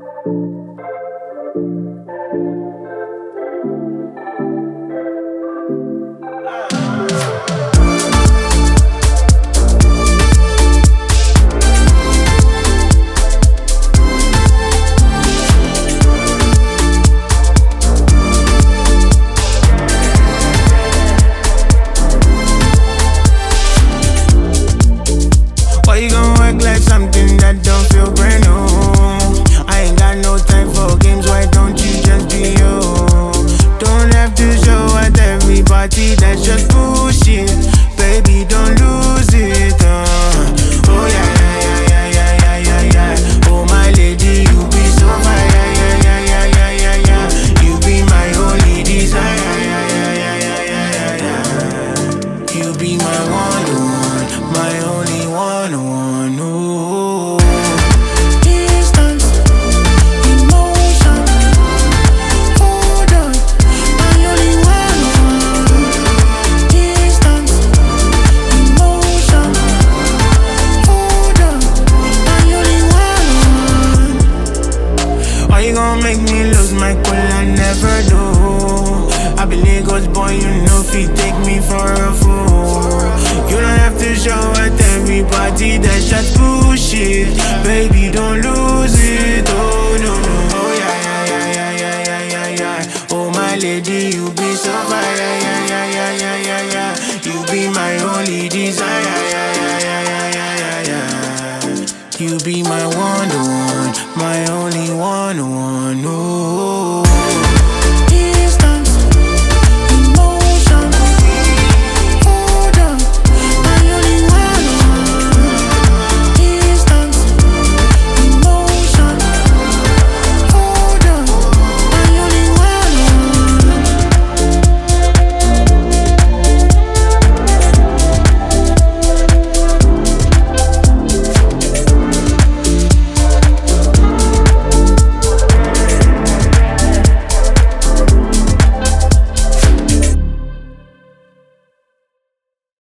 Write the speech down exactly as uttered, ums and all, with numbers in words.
Why you gon' act like something that don't feel brand new? I ain't got no time for games, why don't you just be you? Don't have to show at every party, that's just bullshit. Baby, don't lose it, uh. Oh yeah, yeah, yeah, yeah, yeah, yeah, yeah. Oh my lady, you be so fire, yeah, yeah, yeah, yeah, yeah, yeah. You be my only desire, yeah, yeah, yeah, yeah, yeah, yeah, yeah. You be my one, one, my only one, one, ooh. Distance, emotion, hold on, my only one, one. Distance, emotion, hold on, my only one, one. Why you gon' make me lose my cool? I never do. I be Lagos boy, you know if you take me for a fool. You don't have to show at every party, that's just bullshit. Baby, don't lose